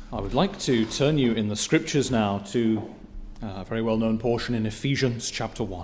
I would like to turn you in the Scriptures now to a very well-known portion in Ephesians chapter 1.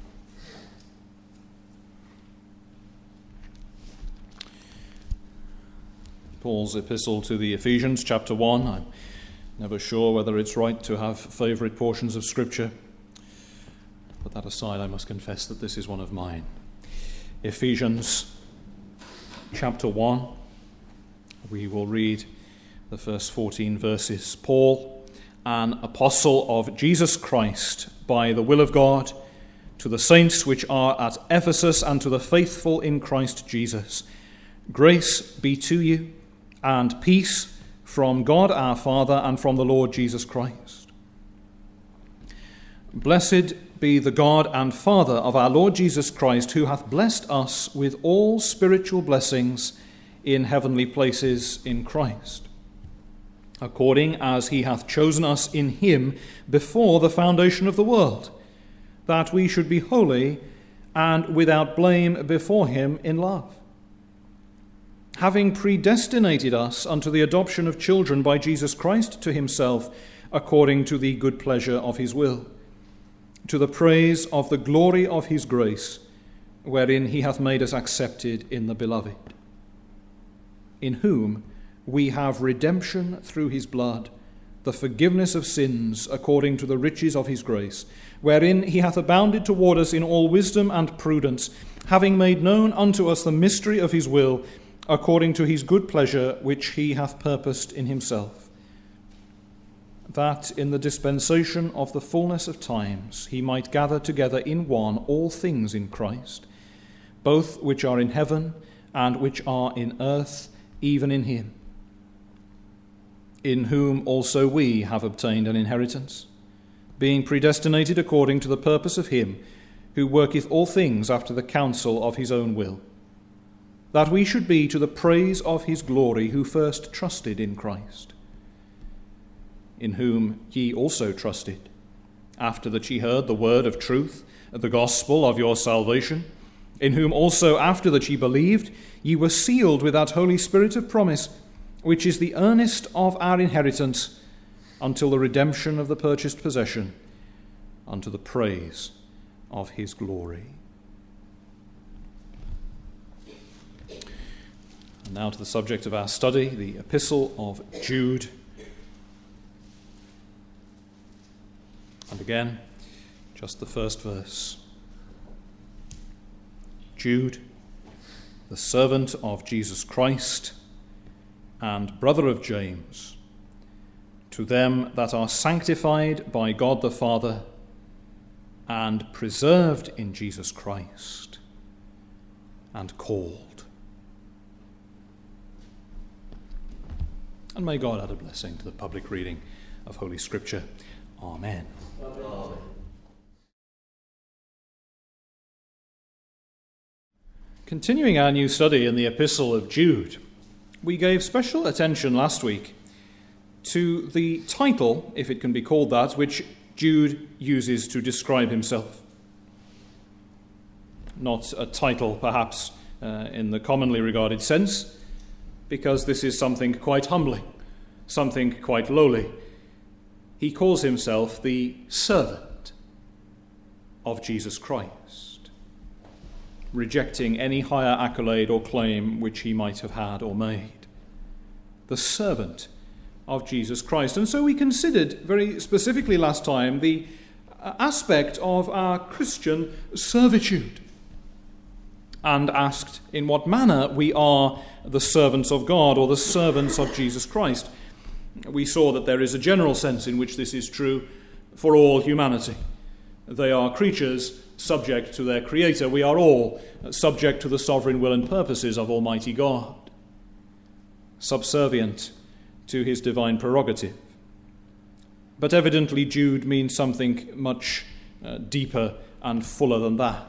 Paul's epistle to the Ephesians chapter 1. I'm never sure whether it's right to have favourite portions of Scripture, but that aside, I must confess that this is one of mine. Ephesians chapter 1. We will read the first 14 verses. Paul, an apostle of Jesus Christ, by the will of God, to the saints which are at Ephesus and to the faithful in Christ Jesus. Grace be to you, and peace from God our Father and from the Lord Jesus Christ. Blessed be the God and Father of our Lord Jesus Christ, who hath blessed us with all spiritual blessings in heavenly places in Christ, according as he hath chosen us in him before the foundation of the world, that we should be holy and without blame before him in love, having predestinated us unto the adoption of children by Jesus Christ to himself, according to the good pleasure of his will, to the praise of the glory of his grace, wherein he hath made us accepted in the beloved, in whom we have redemption through his blood, the forgiveness of sins according to the riches of his grace, wherein he hath abounded toward us in all wisdom and prudence, having made known unto us the mystery of his will, according to his good pleasure which he hath purposed in himself, that in the dispensation of the fullness of times he might gather together in one all things in Christ, both which are in heaven and which are in earth, even in him, in whom also we have obtained an inheritance, being predestinated according to the purpose of him who worketh all things after the counsel of his own will, that we should be to the praise of his glory, who first trusted in Christ, in whom ye also trusted, after that ye heard the word of truth, the gospel of your salvation, in whom also after that ye believed, ye were sealed with that Holy Spirit of promise, which is the earnest of our inheritance, until the redemption of the purchased possession, unto the praise of his glory. And now to the subject of our study, the Epistle of Jude. And again, just the first verse. Jude, the servant of Jesus Christ, and brother of James, to them that are sanctified by God the Father, and preserved in Jesus Christ, and called. And may God add a blessing to the public reading of Holy Scripture. Amen. Amen. Continuing our new study in the Epistle of Jude, we gave special attention last week to the title, if it can be called that, which Jude uses to describe himself. Not a title, perhaps, in the commonly regarded sense, because this is something quite humbling, something quite lowly. He calls himself the servant of Jesus Christ, rejecting any higher accolade or claim which he might have had or made. The servant of Jesus Christ. And so we considered very specifically last time the aspect of our Christian servitude, and asked in what manner we are the servants of God or the servants of Jesus Christ. We saw that there is a general sense in which this is true for all humanity. They are creatures subject to their Creator. We are all subject to the sovereign will and purposes of Almighty God, subservient to his divine prerogative. But evidently Jude means something much deeper and fuller than that.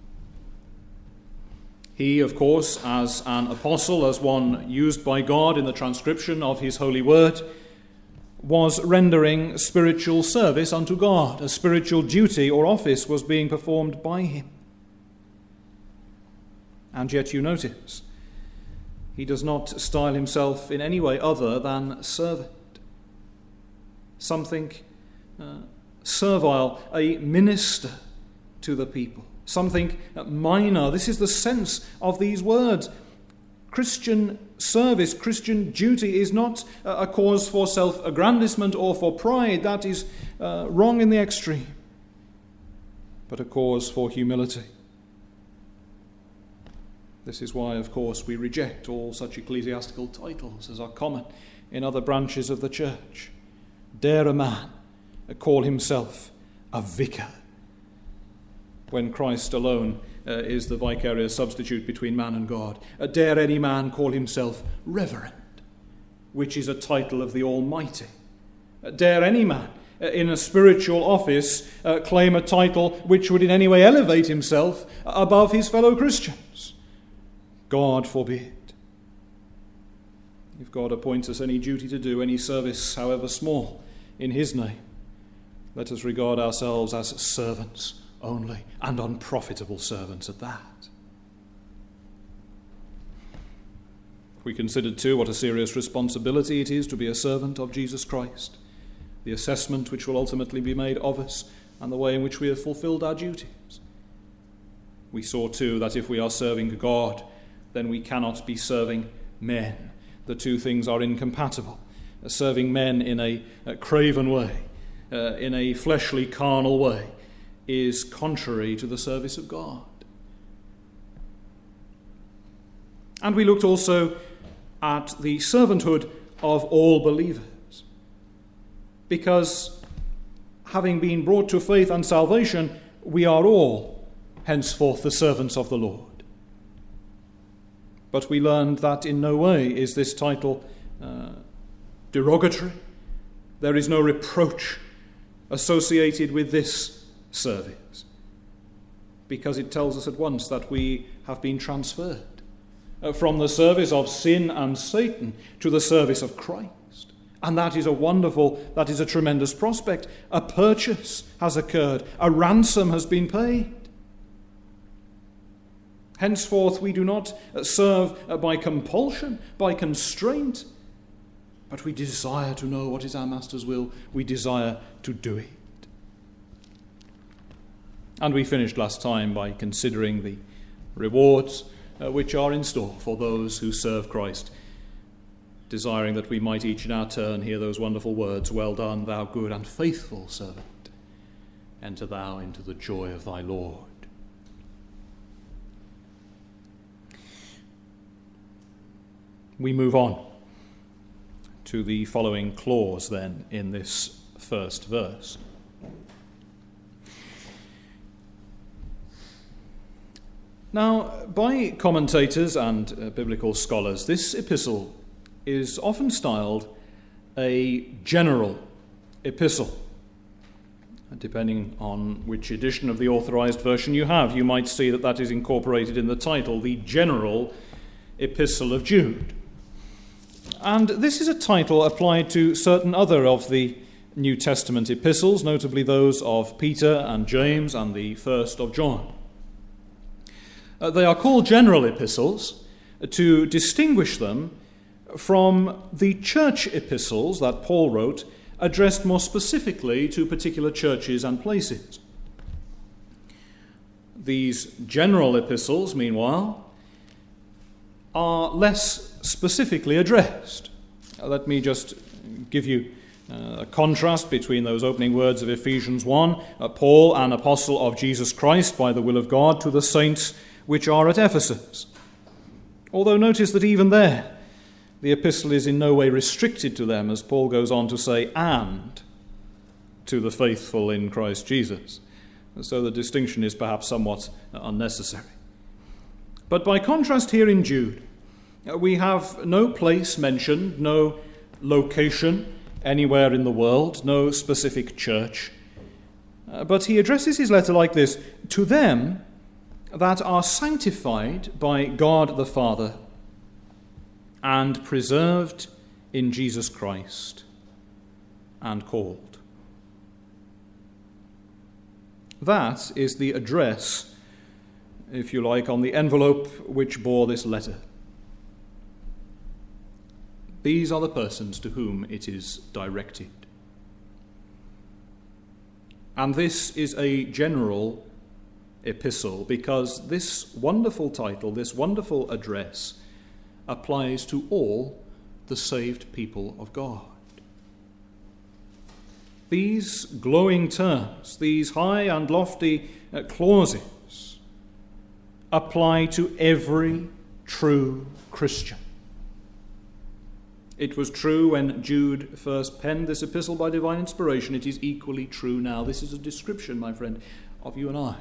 He, of course, as an apostle, as one used by God in the transcription of his holy word, was rendering spiritual service unto God. A spiritual duty or office was being performed by him. And yet you notice, he does not style himself in any way other than servant. something servile, a minister to the people, something minor. This is the sense of these words. Christian service, Christian duty is not a cause for self-aggrandizement or for pride. That is wrong in the extreme, but a cause for humility. This is why, of course, we reject all such ecclesiastical titles as are common in other branches of the church. Dare a man call himself a vicar, when Christ alone is the vicarious substitute between man and God? Dare any man call himself reverend, which is a title of the Almighty? Dare any man in a spiritual office claim a title which would in any way elevate himself above his fellow Christians? God forbid. If God appoints us any duty to do, any service, however small, in his name, let us regard ourselves as servants only, and unprofitable servants at that. We considered too what a serious responsibility it is to be a servant of Jesus Christ, the assessment which will ultimately be made of us, and the way in which we have fulfilled our duties. We saw too that if we are serving God, then we cannot be serving men. The two things are incompatible. Serving men in a craven way, in a fleshly, carnal way, is contrary to the service of God. And we looked also at the servanthood of all believers, because having been brought to faith and salvation, we are all henceforth the servants of the Lord. But we learned that in no way is this title derogatory. There is no reproach associated with this service, because it tells us at once that we have been transferred from the service of sin and Satan to the service of Christ. And that is a tremendous prospect. A purchase has occurred. A ransom has been paid. Henceforth, we do not serve by compulsion, by constraint, but we desire to know what is our Master's will. We desire to do it. And we finished last time by considering the rewards which are in store for those who serve Christ, desiring that we might each in our turn hear those wonderful words, "Well done, thou good and faithful servant. Enter thou into the joy of thy Lord." We move on to the following clause then in this first verse. Now, by commentators and biblical scholars, this epistle is often styled a general epistle. And depending on which edition of the Authorized Version you have, you might see that is incorporated in the title, the General Epistle of Jude. And this is a title applied to certain other of the New Testament epistles, notably those of Peter and James and the first of John. They are called general epistles to distinguish them from the church epistles that Paul wrote, addressed more specifically to particular churches and places. These general epistles, meanwhile, are less specifically addressed. Let me just give you a contrast between those opening words of Ephesians 1, Paul, an apostle of Jesus Christ by the will of God, to the saints which are at Ephesus. Although notice that even there, the epistle is in no way restricted to them, as Paul goes on to say, and to the faithful in Christ Jesus. So the distinction is perhaps somewhat unnecessary. But by contrast here in Jude, we have no place mentioned, no location anywhere in the world, no specific church. But he addresses his letter like this: to them that are sanctified by God the Father and preserved in Jesus Christ and called. That is the address, if you like, on the envelope which bore this letter. These are the persons to whom it is directed. And this is a general epistle because this wonderful title, this wonderful address, applies to all the saved people of God. These glowing terms, these high and lofty clauses, apply to every true Christian. It was true when Jude first penned this epistle by divine inspiration. It is equally true now. This is a description, my friend, of you and I.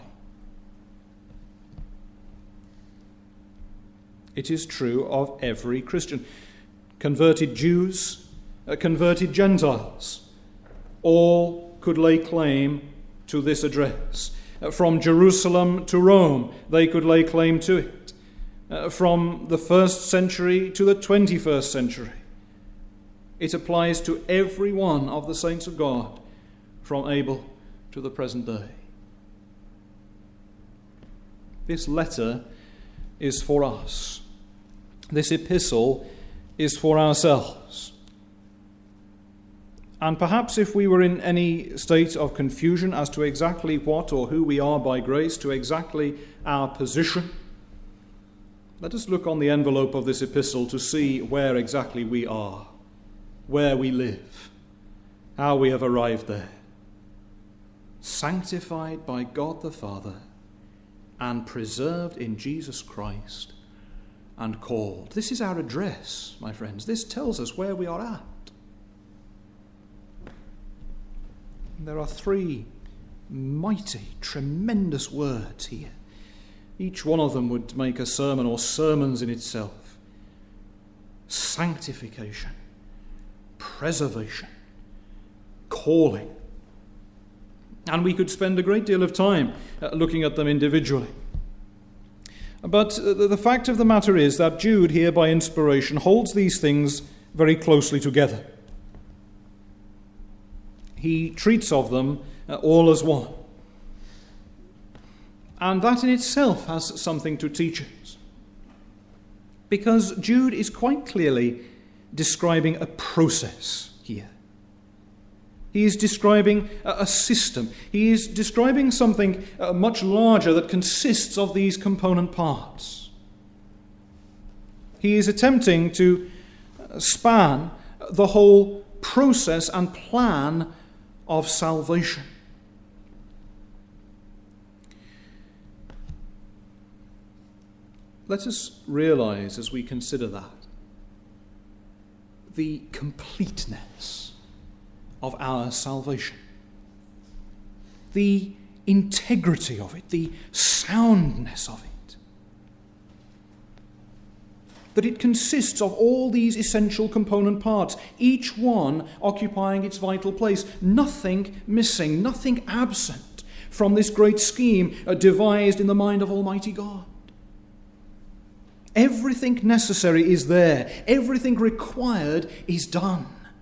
It is true of every Christian. Converted Jews, converted Gentiles, all could lay claim to this address. From Jerusalem to Rome, they could lay claim to it. From the 1st century to the 21st century, it applies to every one of the saints of God, from Abel to the present day. This letter is for us. This epistle is for ourselves. And perhaps if we were in any state of confusion as to exactly what or who we are by grace, to exactly our position, let us look on the envelope of this epistle to see where exactly we are, where we live, how we have arrived there. Sanctified by God the Father and preserved in Jesus Christ and called. This is our address, my friends. This tells us where we are at. There are 3 mighty, tremendous words here. Each one of them would make a sermon or sermons in itself. Sanctification, preservation, calling. And we could spend a great deal of time looking at them individually. But the fact of the matter is that Jude here by inspiration holds these things very closely together. He treats of them all as one. And that in itself has something to teach us. Because Jude is quite clearly describing a process here. He is describing a system. He is describing something much larger that consists of these component parts. He is attempting to span the whole process and plan of salvation. Let us realize as we consider that the completeness of our salvation, the integrity of it, the soundness of it, that it consists of all these essential component parts, each one occupying its vital place, nothing missing, nothing absent from this great scheme devised in the mind of Almighty God. Everything necessary is there. Everything required is done.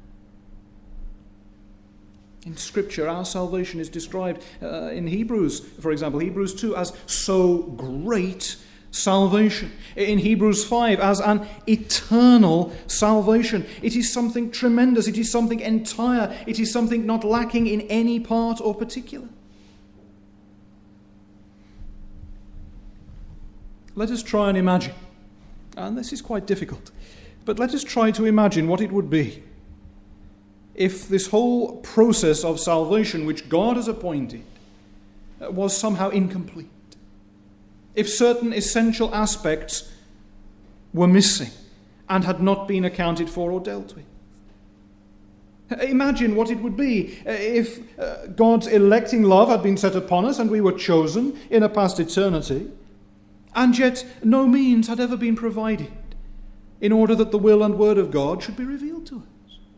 In Scripture, our salvation is described in Hebrews, for example, Hebrews 2, as so great salvation. In Hebrews 5, as an eternal salvation. It is something tremendous. It is something entire. It is something not lacking in any part or particular. Let us try and imagine, and this is quite difficult, but let us try to imagine what it would be if this whole process of salvation which God has appointed was somehow incomplete. If certain essential aspects were missing and had not been accounted for or dealt with. Imagine what it would be if God's electing love had been set upon us and we were chosen in a past eternity, and yet no means had ever been provided in order that the will and word of God should be revealed to us.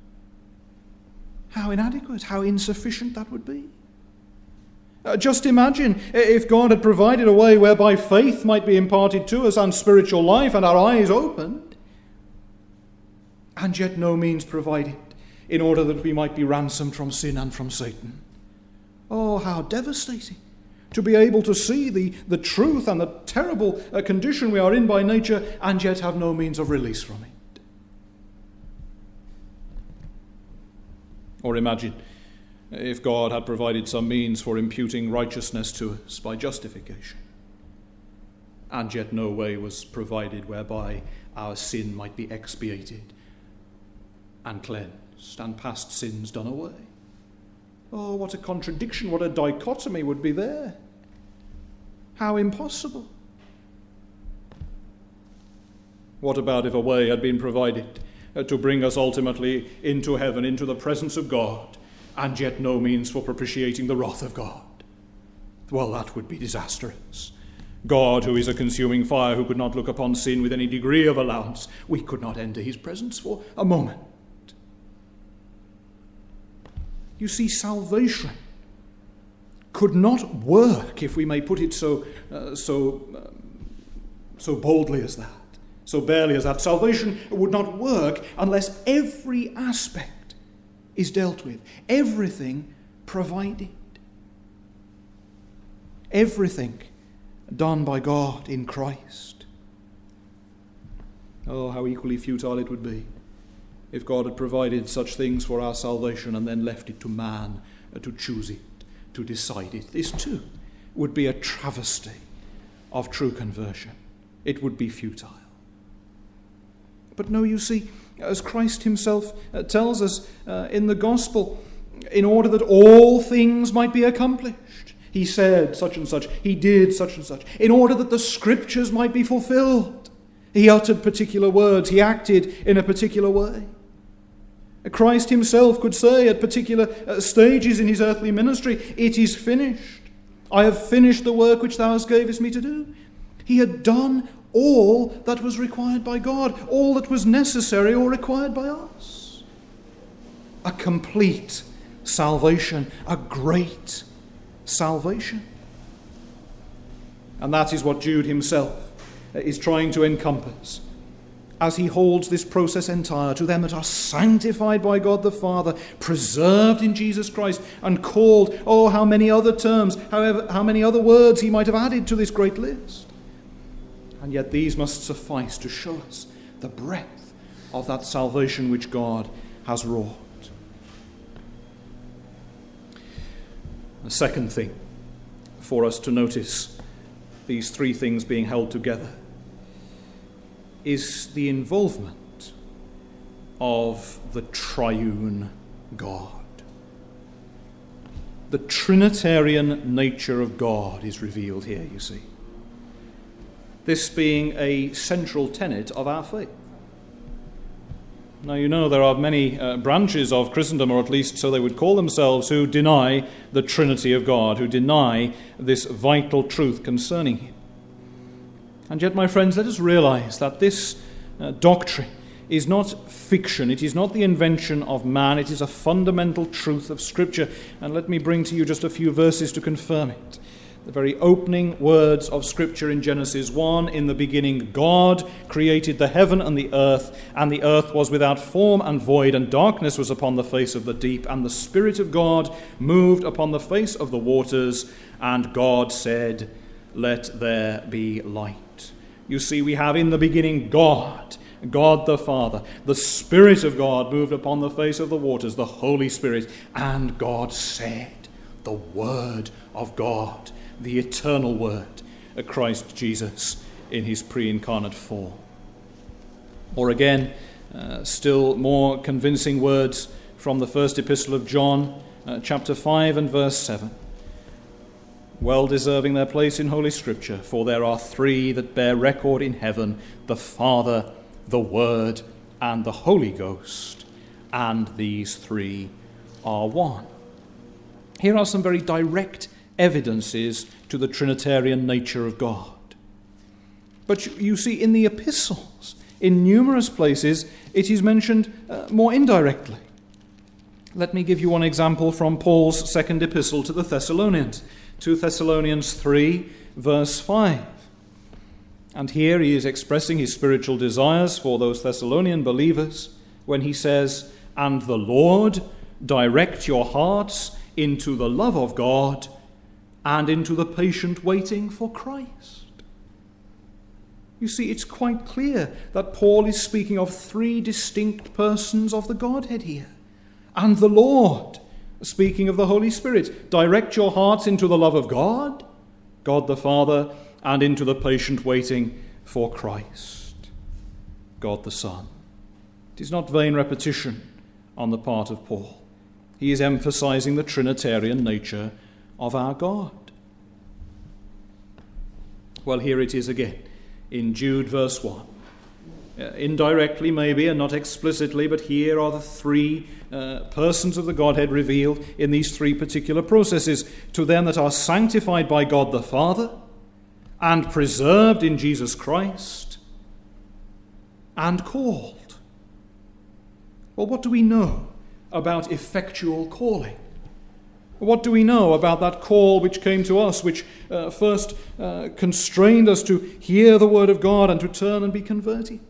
How inadequate, how insufficient that would be. Just imagine if God had provided a way whereby faith might be imparted to us and spiritual life and our eyes opened, and yet no means provided in order that we might be ransomed from sin and from Satan. Oh, how devastating to be able to see the truth and the terrible condition we are in by nature and yet have no means of release from it. Or imagine if God had provided some means for imputing righteousness to us by justification. And yet no way was provided whereby our sin might be expiated and cleansed, and past sins done away. Oh, what a contradiction, what a dichotomy would be there. How impossible. What about if a way had been provided to bring us ultimately into heaven, into the presence of God, and yet no means for propitiating the wrath of God? Well, that would be disastrous. God, who is a consuming fire, who could not look upon sin with any degree of allowance, we could not enter his presence for a moment. You see, salvation could not work, if we may put it so boldly as that, so barely as that. Salvation would not work unless every aspect is dealt with, everything provided, everything done by God in Christ. Oh, how equally futile it would be if God had provided such things for our salvation and then left it to man to choose it, to decide it. This too would be a travesty of true conversion. It would be futile. But no, you see, as Christ himself tells us in the gospel, in order that all things might be accomplished, he said such and such, he did such and such, in order that the scriptures might be fulfilled. He uttered particular words, he acted in a particular way. Christ himself could say at particular stages in his earthly ministry, "It is finished. I have finished the work which thou gavest me to do." He had done all that was required by God, all that was necessary or required by us. A complete salvation, a great salvation. And that is what Jude himself is trying to encompass as he holds this process entire to them that are sanctified by God the Father, preserved in Jesus Christ, and called, oh, how many other terms, how many other words he might have added to this great list. And yet these must suffice to show us the breadth of that salvation which God has wrought. The second thing for us to notice, these three things being held together, is the involvement of the triune God. The Trinitarian nature of God is revealed here, you see. This being a central tenet of our faith. Now, you know there are many branches of Christendom, or at least so they would call themselves, who deny the Trinity of God, who deny this vital truth concerning him. And yet, my friends, let us realize that this doctrine is not fiction. It is not the invention of man. It is a fundamental truth of Scripture. And let me bring to you just a few verses to confirm it. The very opening words of Scripture in Genesis 1, "In the beginning God created the heaven and the earth was without form and void, and darkness was upon the face of the deep, and the Spirit of God moved upon the face of the waters, and God said, let there be light." You see, we have in the beginning God the Father. The Spirit of God moved upon the face of the waters, the Holy Spirit, and God said, the Word of God, the eternal Word, Christ Jesus in his pre-incarnate form. Or again, still more convincing words from the first epistle of John, chapter 5 and verse 7. Well deserving their place in Holy Scripture, for there are three that bear record in heaven, the Father, the Word, and the Holy Ghost, and these three are one. Here are some very direct evidences to the Trinitarian nature of God. But you see, in the epistles, in numerous places, it is mentioned more indirectly. Let me give you one example from Paul's second epistle to the Thessalonians, 2 Thessalonians 3, verse 5. And here he is expressing his spiritual desires for those Thessalonian believers when he says, "And the Lord direct your hearts into the love of God and into the patient waiting for Christ." You see, it's quite clear that Paul is speaking of three distinct persons of the Godhead here. And the Lord speaking of the Holy Spirit. Direct your hearts into the love of God, God the Father, and into the patient waiting for Christ, God the Son. It is not vain repetition on the part of Paul. He is emphasizing the Trinitarian nature of our God. Well, here it is again in Jude verse 1. Indirectly maybe, and not explicitly, but here are the three persons of the Godhead revealed in these three particular processes. To them that are sanctified by God the Father, and preserved in Jesus Christ, and called. Well, what do we know about effectual calling? What do we know about that call which came to us, which first constrained us to hear the word of God and to turn and be converted?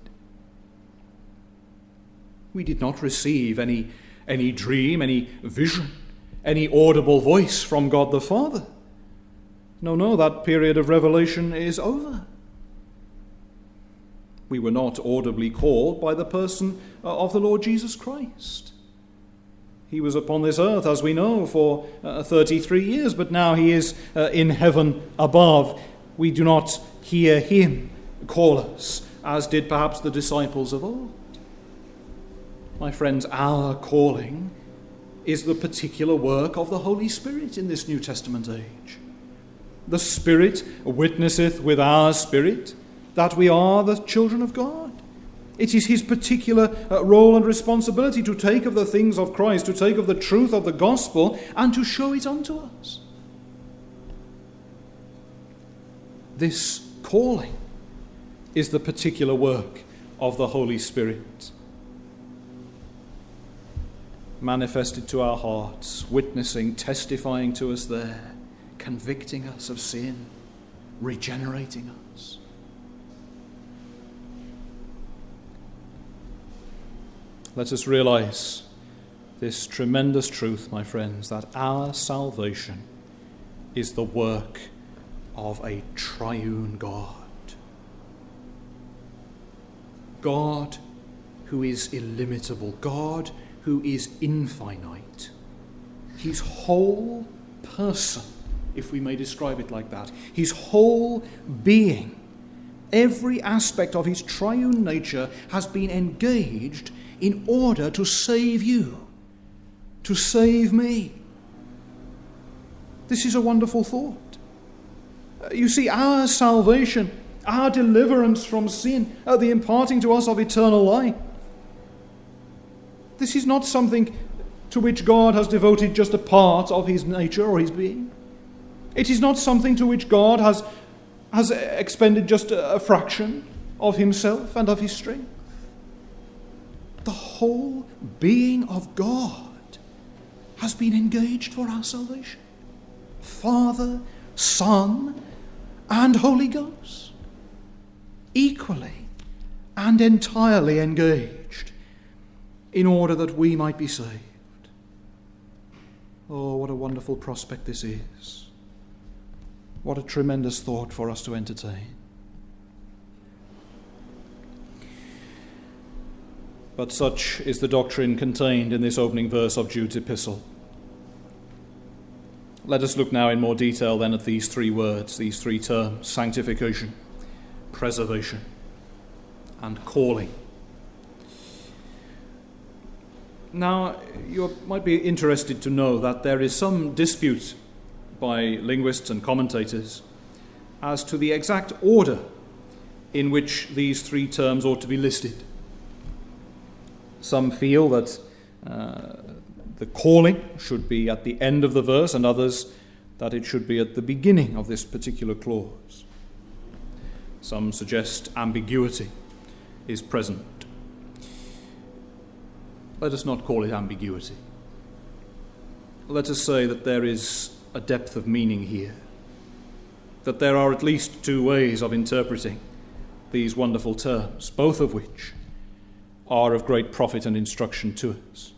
We did not receive any dream, any vision, any audible voice from God the Father. No, that period of revelation is over. We were not audibly called by the person of the Lord Jesus Christ. He was upon this earth, as we know, for 33 years, but now he is in heaven above. We do not hear him call us, as did perhaps the disciples of old. My friends, our calling is the particular work of the Holy Spirit in this New Testament age. The Spirit witnesseth with our spirit that we are the children of God. It is his particular role and responsibility to take of the things of Christ, to take of the truth of the gospel, and to show it unto us. This calling is the particular work of the Holy Spirit, manifested to our hearts, witnessing, testifying to us there, convicting us of sin, regenerating us. Let us realize this tremendous truth, my friends, that our salvation is the work of a triune God. God who is illimitable, God who is infinite. His whole person, if we may describe it like that, his whole being, every aspect of his triune nature has been engaged in order to save you, to save me. This is a wonderful thought. You see, our salvation, our deliverance from sin, the imparting to us of eternal life, this is not something to which God has devoted just a part of his nature or his being. It is not something to which God has expended just a fraction of himself and of his strength. The whole being of God has been engaged for our salvation. Father, Son, and Holy Ghost, equally and entirely engaged in order that we might be saved. Oh, what a wonderful prospect this is. What a tremendous thought for us to entertain. But such is the doctrine contained in this opening verse of Jude's epistle. Let us look now in more detail then at these three words, these three terms: sanctification, preservation, and calling. Now, you might be interested to know that there is some dispute by linguists and commentators as to the exact order in which these three terms ought to be listed. Some feel that the calling should be at the end of the verse, and others that it should be at the beginning of this particular clause. Some suggest ambiguity is present. Let us not call it ambiguity. Let us say that there is a depth of meaning here, that there are at least two ways of interpreting these wonderful terms, both of which are of great profit and instruction to us.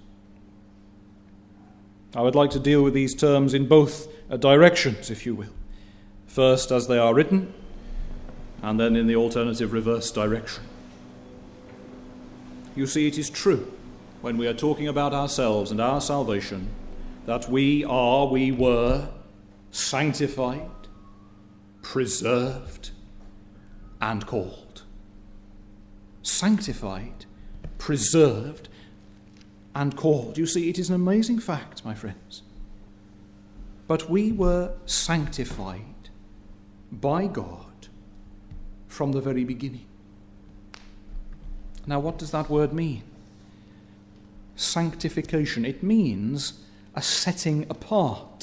I would like to deal with these terms in both directions, if you will. First as they are written, and then in the alternative reverse direction. You see, it is true when we are talking about ourselves and our salvation that we were sanctified, preserved, and called. Sanctified, preserved, and called. You see, it is an amazing fact, my friends. But we were sanctified by God from the very beginning. Now, what does that word mean? Sanctification. It means a setting apart.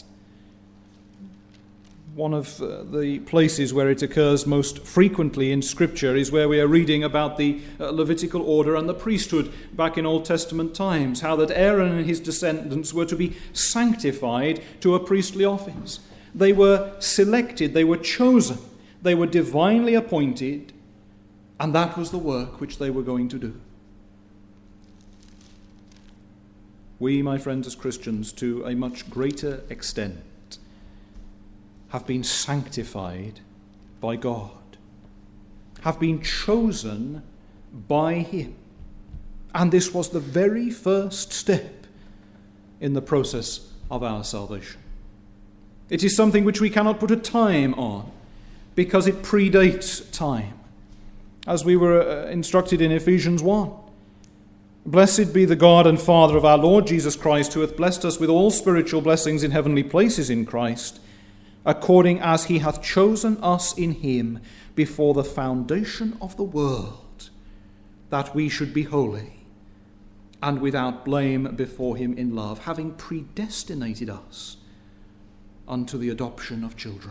One of the places where it occurs most frequently in Scripture is where we are reading about the Levitical order and the priesthood back in Old Testament times, how that Aaron and his descendants were to be sanctified to a priestly office. They were selected, they were chosen, they were divinely appointed, and that was the work which they were going to do. We, my friends, as Christians, to a much greater extent, have been sanctified by God, have been chosen by Him. And this was the very first step in the process of our salvation. It is something which we cannot put a time on, because it predates time. As we were instructed in Ephesians 1, "Blessed be the God and Father of our Lord Jesus Christ, who hath blessed us with all spiritual blessings in heavenly places in Christ, according as he hath chosen us in him before the foundation of the world, that we should be holy and without blame before him in love, having predestinated us unto the adoption of children."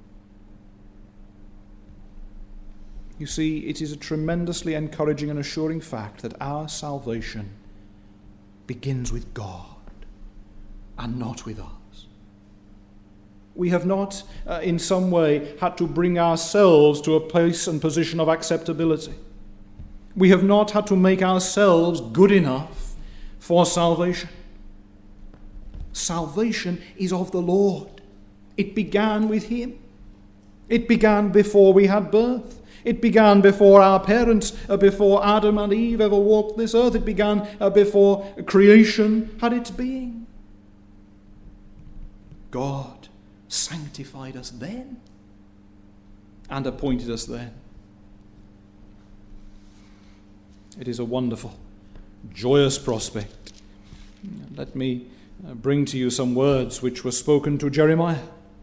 You see, it is a tremendously encouraging and assuring fact that our salvation begins with God and not with us. We have not, in some way, had to bring ourselves to a place and position of acceptability. We have not had to make ourselves good enough for salvation. Salvation is of the Lord. It began with Him. It began before we had birth. It began before our parents, before Adam and Eve ever walked this earth. It began before creation had its being. God sanctified us then and appointed us then. It is a wonderful, joyous prospect. Let me bring to you some words which were spoken to Jeremiah.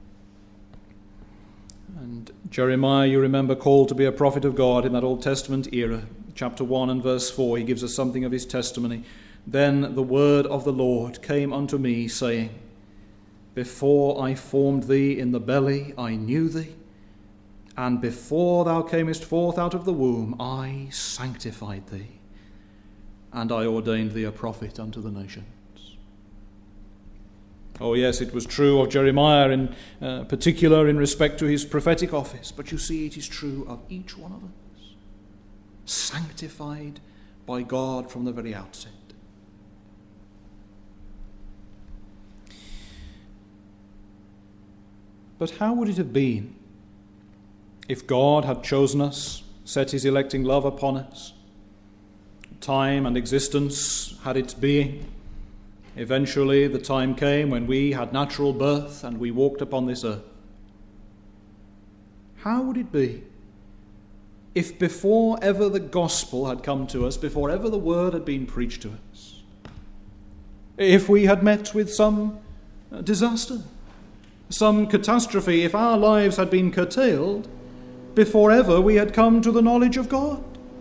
And Jeremiah, you remember, called to be a prophet of God in that Old Testament era. Chapter 1 and verse 4, he gives us something of his testimony. "Then the word of the Lord came unto me, saying, Before I formed thee in the belly, I knew thee, and before thou camest forth out of the womb, I sanctified thee, and I ordained thee a prophet unto the nations." Oh yes, it was true of Jeremiah in particular in respect to his prophetic office, but you see, it is true of each one of us. Sanctified by God from the very outset. But how would it have been if God had chosen us, set his electing love upon us? Time and existence had its being. Eventually the time came when we had natural birth and we walked upon this earth. How would it be if before ever the gospel had come to us, before ever the word had been preached to us, if we had met with some disaster, some catastrophe, if our lives had been curtailed before ever we had come to the knowledge of God?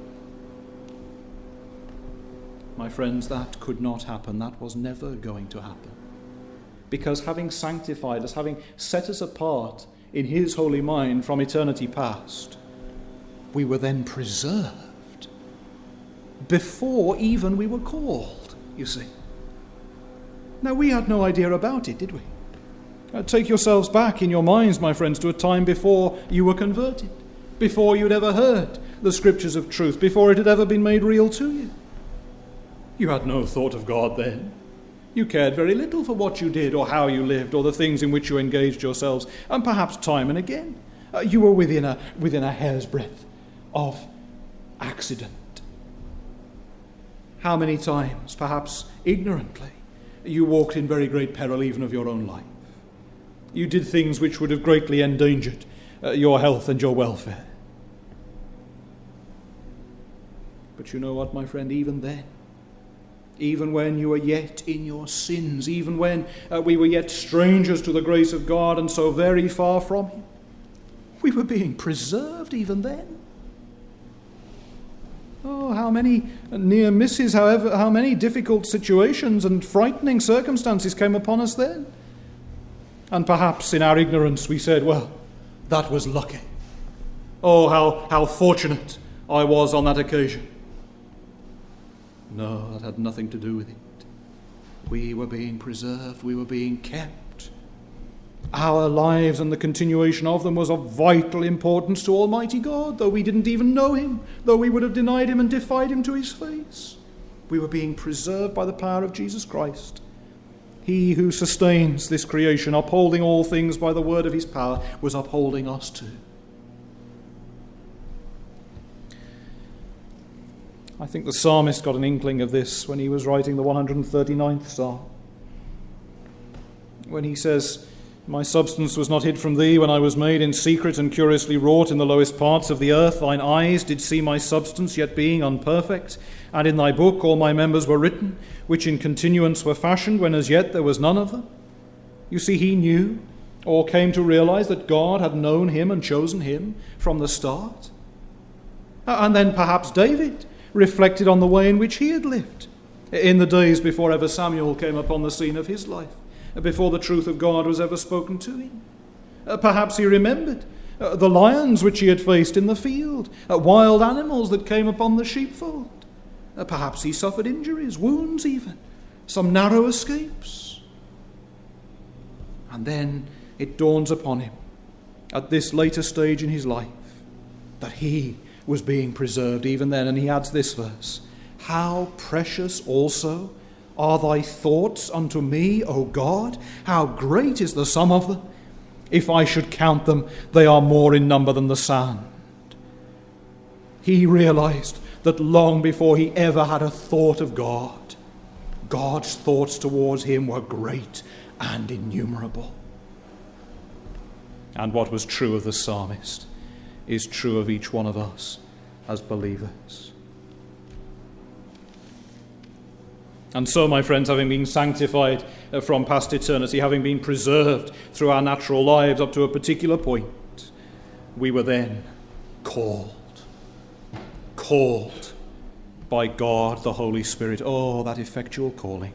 My friends, that could not happen. That was never going to happen. Because having sanctified us, having set us apart in his holy mind from eternity past, we were then preserved before even we were called, you see. Now, we had no idea about it, did we? Take yourselves back in your minds, my friends, to a time before you were converted, before you'd ever heard the scriptures of truth, before it had ever been made real to you. You had no thought of God then. You cared very little for what you did or how you lived or the things in which you engaged yourselves, and perhaps time and again you were within a hair's breadth of accident. How many times, perhaps ignorantly, you walked in very great peril even of your own life. You did things which would have greatly endangered your health and your welfare. But you know what, my friend, even then, even when you were yet in your sins, even when we were yet strangers to the grace of God and so very far from Him, we were being preserved even then. Oh, how many near misses, how many difficult situations and frightening circumstances came upon us then. And perhaps in our ignorance we said, well, that was lucky. Oh, how fortunate I was on that occasion. No, that had nothing to do with it. We were being preserved, we were being kept. Our lives and the continuation of them was of vital importance to Almighty God, though we didn't even know Him, though we would have denied Him and defied Him to His face. We were being preserved by the power of Jesus Christ. He who sustains this creation, upholding all things by the word of His power, was upholding us too. I think the psalmist got an inkling of this when he was writing the 139th Psalm. When he says, "My substance was not hid from thee when I was made in secret and curiously wrought in the lowest parts of the earth. Thine eyes did see my substance, yet being unperfect. And in thy book all my members were written, which in continuance were fashioned, when as yet there was none of them." You see, he knew, or came to realize, that God had known him and chosen him from the start. And then perhaps David reflected on the way in which he had lived in the days before ever Samuel came upon the scene of his life, before the truth of God was ever spoken to him. Perhaps he remembered the lions which he had faced in the field, wild animals that came upon the sheepfold. Perhaps he suffered injuries, wounds even, some narrow escapes. And then it dawns upon him at this later stage in his life that he was being preserved even then. And he adds this verse, "How precious also are thy thoughts unto me, O God! How great is the sum of them! If I should count them, they are more in number than the sand." He realized that long before he ever had a thought of God, God's thoughts towards him were great and innumerable. And what was true of the psalmist is true of each one of us as believers. And so, my friends, having been sanctified from past eternity, having been preserved through our natural lives up to a particular point, we were then called by God the Holy Spirit. Oh, that effectual calling.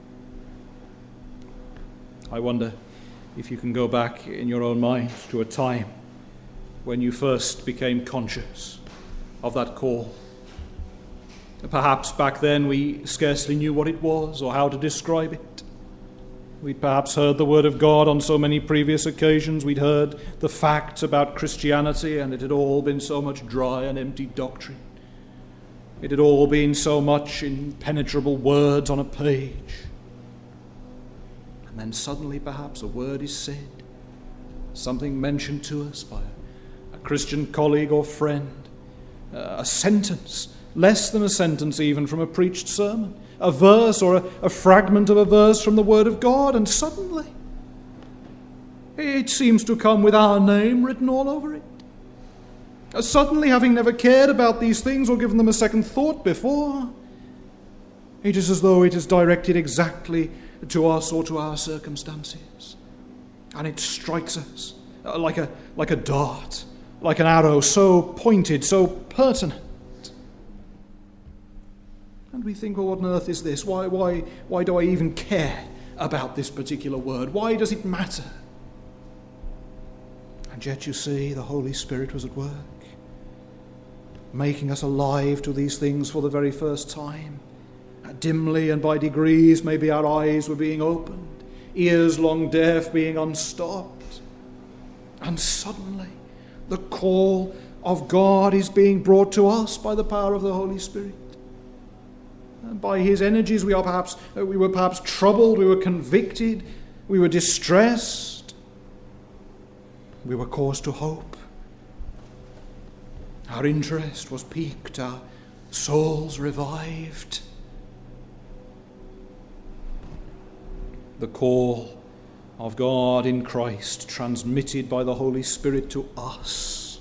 I wonder if you can go back in your own mind to a time when you first became conscious of that call. Perhaps back then we scarcely knew what it was or how to describe it. We'd perhaps heard the word of God on so many previous occasions. We'd heard the facts about Christianity, and it had all been so much dry and empty doctrine. It had all been so much impenetrable words on a page. And then suddenly perhaps a word is said, something mentioned to us by a Christian colleague or friend, a sentence, less than a sentence even from a preached sermon, a verse or a fragment of a verse from the Word of God, and suddenly it seems to come with our name written all over it. Suddenly, having never cared about these things or given them a second thought before, it is as though it is directed exactly to us or to our circumstances. And it strikes us like a dart, like an arrow, so pointed, so pertinent. And we think, well, what on earth is this? Why do I even care about this particular word? Why does it matter? And yet, you see, the Holy Spirit was at work, making us alive to these things for the very first time. Dimly and by degrees, maybe our eyes were being opened, ears long deaf being unstopped. And suddenly, the call of God is being brought to us by the power of the Holy Spirit. And by His energies, we were perhaps troubled, we were convicted, we were distressed, we were caused to hope. Our interest was piqued, our souls revived. the call of God in Christ transmitted by the Holy Spirit to us.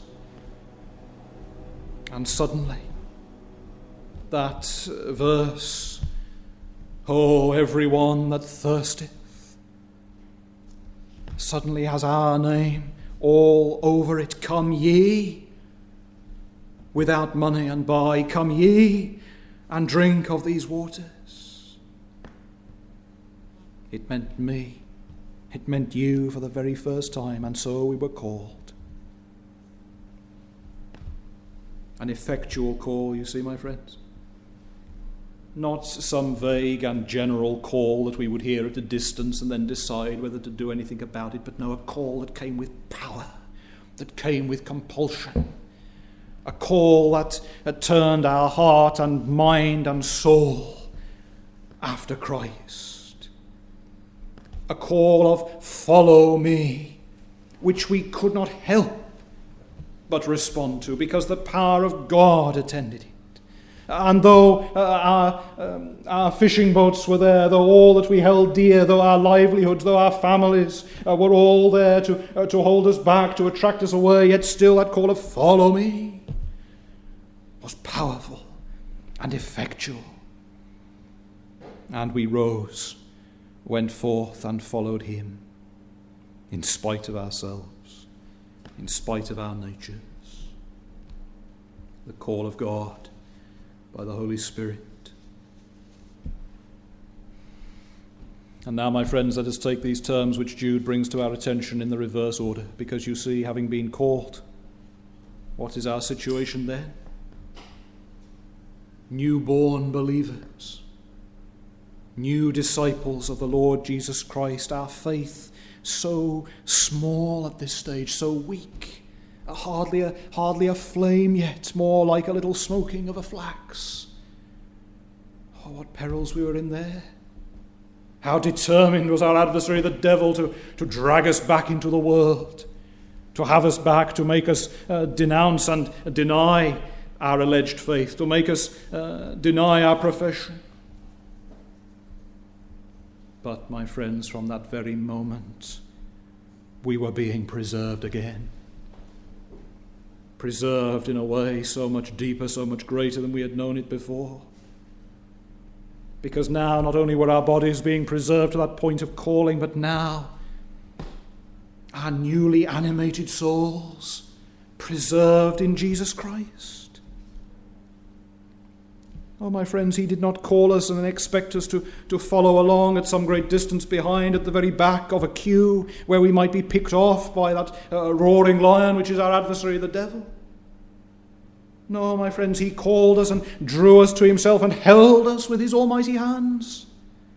And suddenly, that verse, "Oh, everyone that thirsteth," suddenly has our name all over it. "Come ye without money and buy, come ye and drink of these waters." It meant me. It meant you for the very first time, and so we were called. An effectual call, you see, my friends. Not some vague and general call that we would hear at a distance and then decide whether to do anything about it, but no, a call that came with power, that came with compulsion. A call that turned our heart and mind and soul after Christ. A call of "follow me," which we could not help but respond to because the power of God attended it. And though our fishing boats were there, though all that we held dear, though our livelihoods, though our families were all there to hold us back, to attract us away, yet still that call of "follow me" was powerful and effectual. And we rose, went forth and followed him, in spite of ourselves, in spite of our natures. The call of God by the Holy Spirit. And now, my friends, let us take these terms which Jude brings to our attention in the reverse order, because you see, having been called, what is our situation then? Newborn believers, new disciples of the Lord Jesus Christ, our faith so small at this stage, so weak, hardly a flame yet, more like a little smoking of a flax. Oh, what perils we were in there. How determined was our adversary, the devil, to drag us back into the world, to have us back, to make us denounce and deny our alleged faith, to make us deny our profession. But, my friends, from that very moment, we were being preserved again. Preserved in a way so much deeper, so much greater than we had known it before. Because now not only were our bodies being preserved to that point of calling, but now our newly animated souls preserved in Jesus Christ. Oh, my friends, he did not call us and expect us to follow along at some great distance behind, at the very back of a queue, where we might be picked off by that roaring lion, which is our adversary, the devil. No, my friends, he called us and drew us to himself and held us with his almighty hands.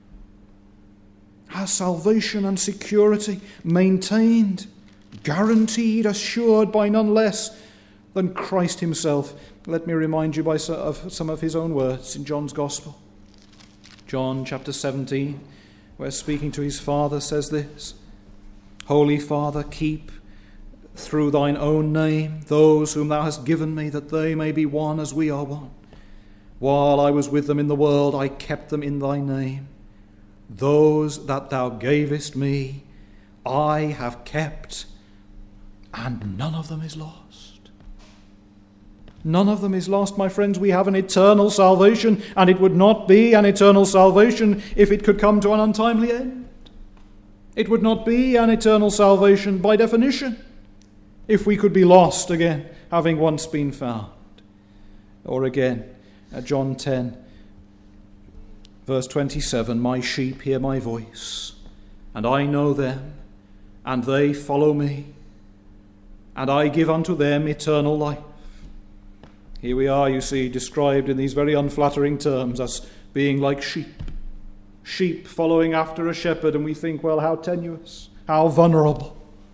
Our salvation and security maintained, guaranteed, assured by none less than Christ himself. Let me remind you of some of his own words in John's Gospel. John chapter 17, where speaking to his Father says this: "Holy Father, keep through thine own name those whom thou hast given me, that they may be one as we are one. While I was with them in the world, I kept them in thy name. Those that thou gavest me, I have kept, and none of them is lost." None of them is lost, my friends. We have an eternal salvation, and it would not be an eternal salvation if it could come to an untimely end. It would not be an eternal salvation by definition if we could be lost again, having once been found. Or again, John 10, verse 27, "My sheep hear my voice, and I know them, and they follow me, and I give unto them eternal life." Here we are, you see, described in these very unflattering terms as being like sheep. Sheep following after a shepherd, and we think, well, how tenuous, how vulnerable.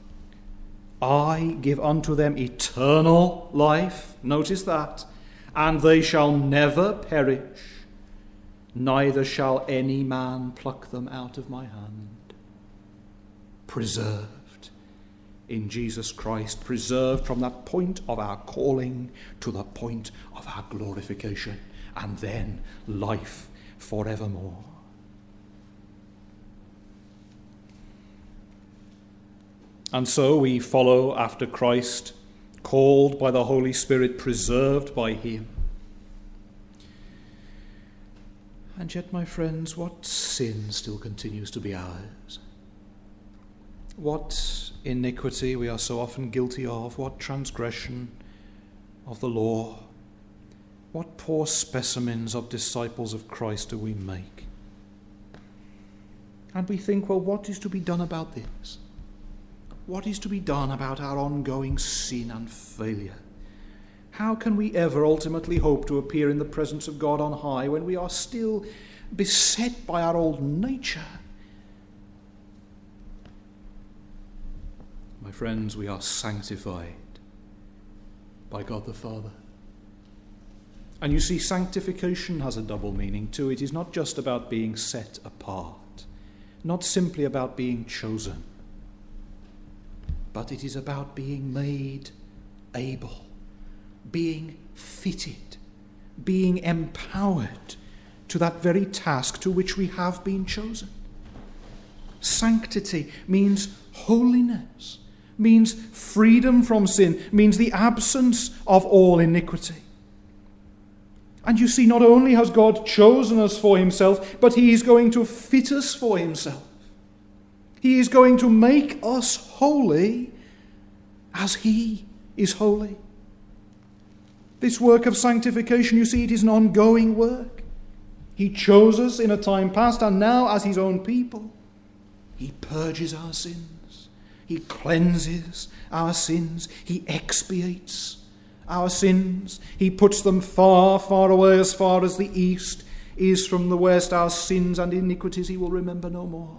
I give unto them eternal life, notice that, and they shall never perish, neither shall any man pluck them out of my hand. Preserved in Jesus Christ, preserved from that point of our calling to the point of our glorification, and then life forevermore. And so we follow after Christ, called by the Holy Spirit, preserved by him. And yet, my friends, what sin still continues to be ours? What iniquity we are so often guilty of, what transgression of the law, what poor specimens of disciples of Christ do we make? And we think, well, what is to be done about this? What is to be done about our ongoing sin and failure? How can we ever ultimately hope to appear in the presence of God on high when we are still beset by our old nature? My friends, we are sanctified by God the Father. And you see, sanctification has a double meaning too. It is not just about being set apart, not simply about being chosen, but it is about being made able, being fitted, being empowered to that very task to which we have been chosen. Sanctity means holiness, means freedom from sin, means the absence of all iniquity. And you see, not only has God chosen us for himself, but he is going to fit us for himself. He is going to make us holy as he is holy. This work of sanctification, you see, it is an ongoing work. He chose us in a time past, and now as his own people, he purges our sins. He cleanses our sins. He expiates our sins. He puts them far, far away, as far as the east is from the west. Our sins and iniquities he will remember no more.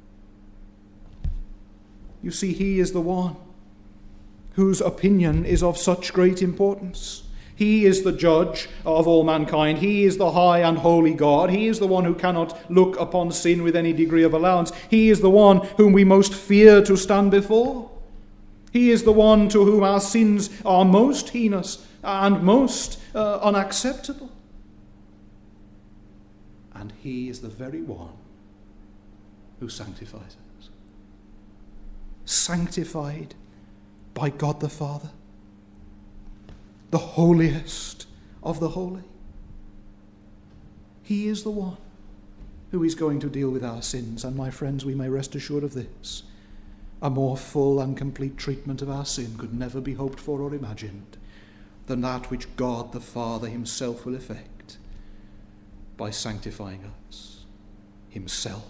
You see, he is the one whose opinion is of such great importance. He is the judge of all mankind. He is the high and holy God. He is the one who cannot look upon sin with any degree of allowance. He is the one whom we most fear to stand before. He is the one to whom our sins are most heinous and most unacceptable. And he is the very one who sanctifies us. Sanctified by God the Father, the holiest of the holy. He is the one who is going to deal with our sins, and my friends, we may rest assured of this. A more full and complete treatment of our sin could never be hoped for or imagined than that which God the Father himself will effect by sanctifying us himself.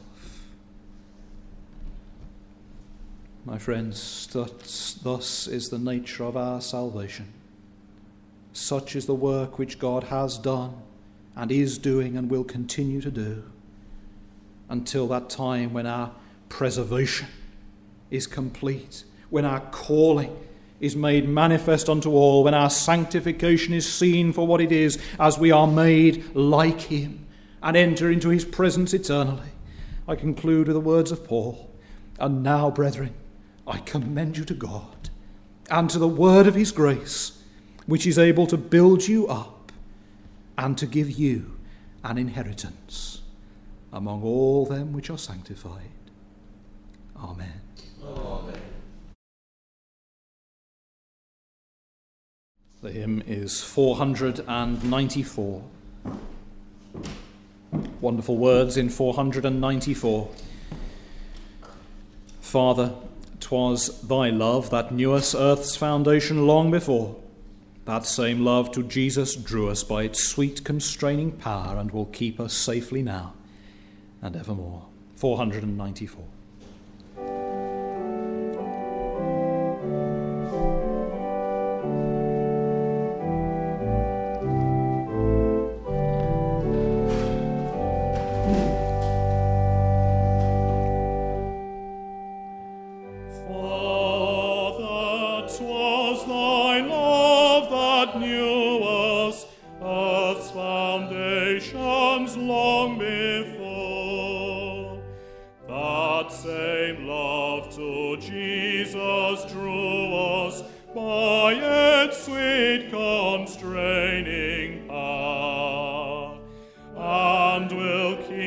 My friends, thus is the nature of our salvation. Such is the work which God has done and is doing and will continue to do until that time when our preservation is complete, when our calling is made manifest unto all, when our sanctification is seen for what it is, as we are made like him and enter into his presence eternally. I conclude with the words of Paul. And now, brethren, I commend you to God and to the word of his grace, which is able to build you up and to give you an inheritance among all them which are sanctified. Amen. Amen. The hymn is 494. Wonderful words in 494. Father, 'twas thy love that knew us earth's foundation long before. That same love to Jesus drew us by its sweet constraining power and will keep us safely now and evermore. 494.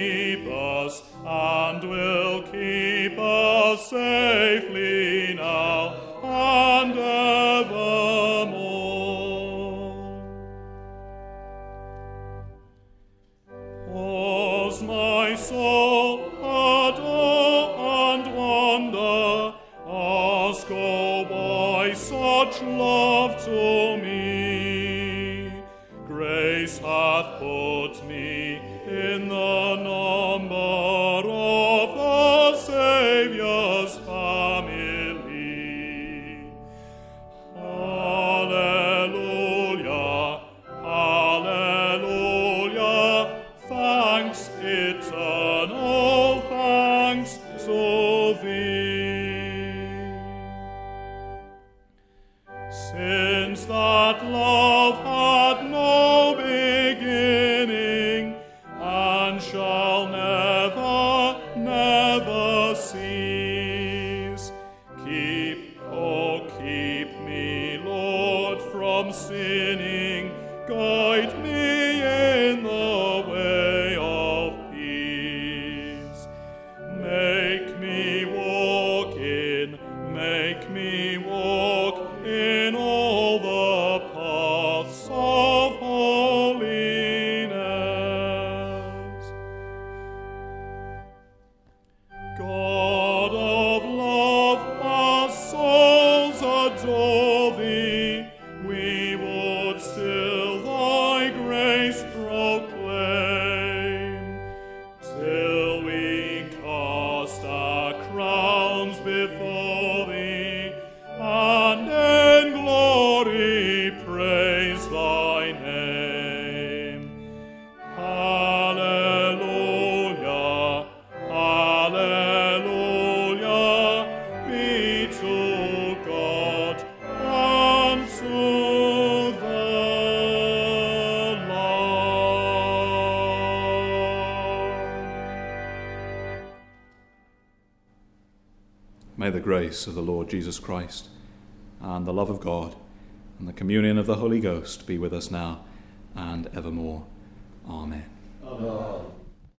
And will keep us safely now. much love to me. Grace hath put me in the number of the Saviour's family. Hallelujah, hallelujah, thanks eternal, thanks to thee. Since that love had no beginning, and shall never, never cease, keep me, Lord, from sinning, guide me in the way of peace. Make me walk in all the paths of holiness. God of love, our souls adore thee. We would still thy grace proclaim, till we cast our crowns before thee, and in glory praise thy name. Hallelujah, hallelujah, be to God and to the Lamb. May the grace of the Lord Jesus Christ and the love of God and the communion of the Holy Ghost be with us now and evermore. Amen. Amen.